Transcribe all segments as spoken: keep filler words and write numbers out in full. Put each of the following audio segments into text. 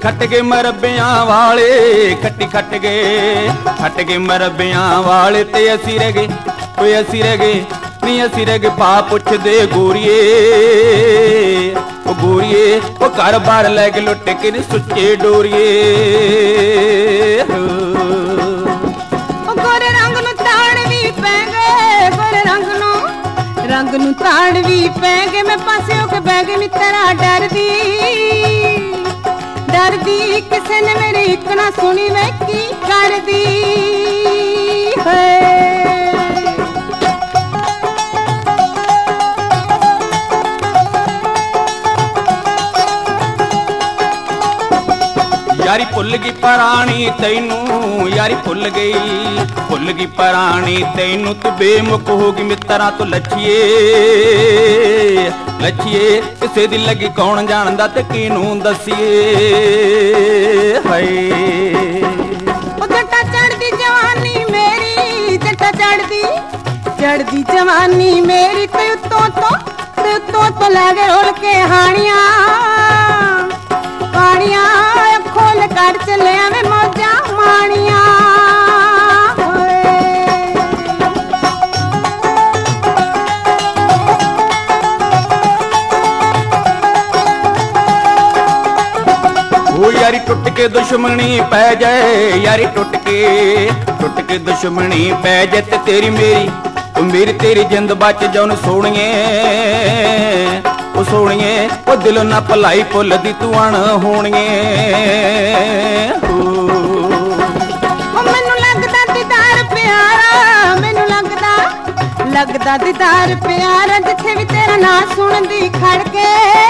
खट गए मरबियां वाले, खट्टी खट गए खट गए मरबियां वाले ते असी रह गए, ओए असी रह गए नी असी रह गए। पा पुछदे गोरीए ओ गोरीए ओ घर बार लै के लुट के नी सुच्चे डोरीए। गोरे रंग नू ताड़ भी पै गए, गोरे रंग नू रंग नू ताड़ भी पै गए। मैं पासे होके बह गई मित्रा डरदी डरदी, किसे ने मेरी एक ना सुनी मैं की करदी है। यारी भुल गई परानी तैनू, यारी भुल गई भुल गई परानी तैनू, तू बेमुख होगी मित्रा तो लछिए लछिए। किसे दी लगी कौन जानदा ते किनू दसिए हाय। जट्टा चढ़दी जवानी मेरी, जट्टा चढ़दी चढ़दी जवानी मेरी, ते उत्तों तो ते उत्तों तो लगे रोल के हानियां पानियां, खोल कर चले में मौजा मानियां। ओ यारी टुट के दुश्मनी पै जाए, यारी टुट के टुट के दुश्मनी पै जाए ते तेरी मेरी ओ मेरी तेरी जिंद बच जाऊन सोहणिए ओ सोहणिए। ओ दिलों ना भलाई भुलदी तू अण होणिए। मैनू लगदा दीदार प्यारा, मैनू लगदा लगदा दीदार प्यारा, जिथे भी तेरा नां सुनदी खड़ के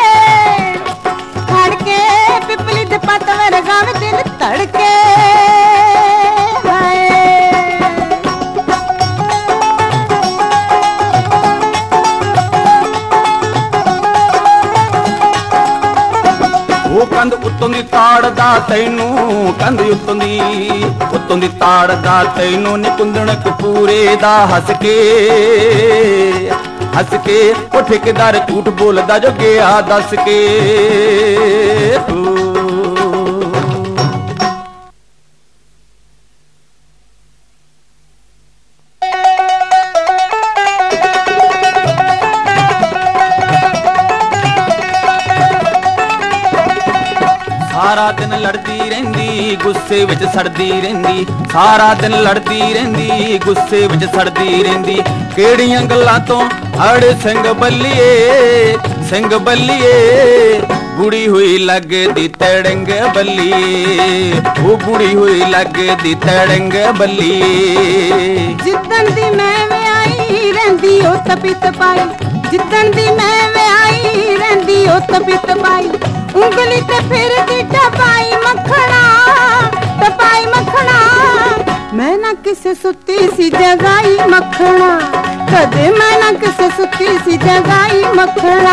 खड़ के पिपली दे पत्त वर्गा में दिल धड़के हाय। ओ कंध उत्तों दी ताड़दा तैनू, कंध उत्तों दी उत्तों दी ताड़दा तैनू, नी कुंदन कपूरे दा हस के हस के। ओ ठेकेदार झूठ बोलदा जो गया दस के। सारा दिन लड़दी रहिंदी गुस्से विच सड़दी रहिंदी, सारा दिन लड़दी रहिंदी गुस्से विच सड़दी रहिंदी। केड़ियां गल्लां तो अड़ सिंह बल्लिए सिंह बल्लिए, बुड़ी हुई लगदी तड़ंग बल्लिए, वो बुड़ी हुई लगदी तड़ंग बल्लिए। जिद्दन दी मैं व्याही रहिंदी ओ तपी तपाई, जिद्दन दी मैं व्याही रहिंदी ओ तपी तपाई। उंगली ते फिर दी टपाई मखना टपाई मखना, मैं ना किसे सुती सी जगाई मखना, कदे मैं ना किसे सुती सी जगाई मखना।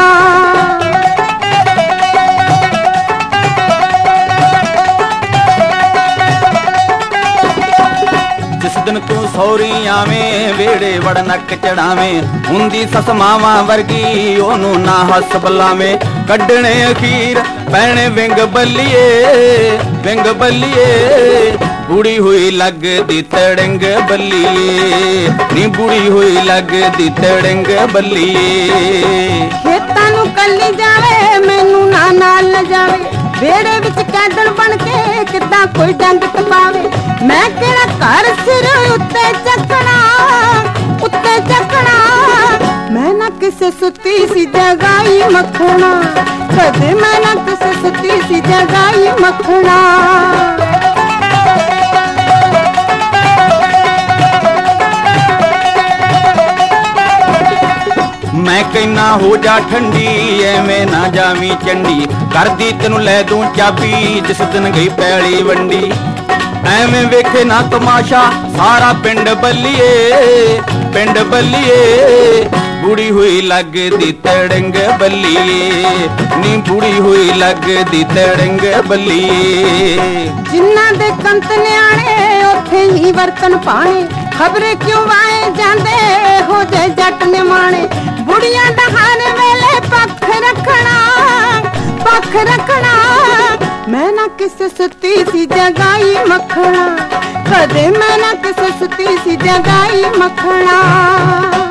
जिस दिन तू सौरी आवें वेड़े वड़ नक चढ़ावें, हुंदी सस मावा वर्गी ओनू ना हस बुलावें। कड्डणे अखीर पैणे विंग बल्लिए विंग बल्लिए, बुड़ी हुई लगदी तड़ंग बल्लिए, नी बुड़ी हुई लगदी तड़ंग बल्लिए। खेतां नू कल्ली जावे मैनू ना नाल न जावे, बेड़े विच कैदन बन के किदां कोई डंग टपावे। मैं केड़ा घर सिर उत्ते चकना उत्ते चकना, मैं ना किसे सुती सी जगाई मखना, कदे मैं ना किसे सुती सी जगाई मखना। मैं कहना हो जा ठंडी एवें ना जावी चंडी, कर दी तेनू लै दूं चाबी जिस दिन गई पैली वंडी। एवें वेखे ना तमाशा सारा पिंड बल्लिए पिंड बल्लिए, बुड़ी हुई लगदी तड़ंग बल्लिए, नी बुड़ी हुई लगदी तड़ंग बल्लिए। जिन्ना दे कंत न्याणे ओथे ही वर्तन पाने, खबरे क्यों वाए जांदे हो जाए जट ने माने। बुढ़िया दहाने वेले पख रखना पख रखना, मैं ना किसे सुती सी जगाई मखना, कदे मैं ना किसे सुती सी जगाई मखना।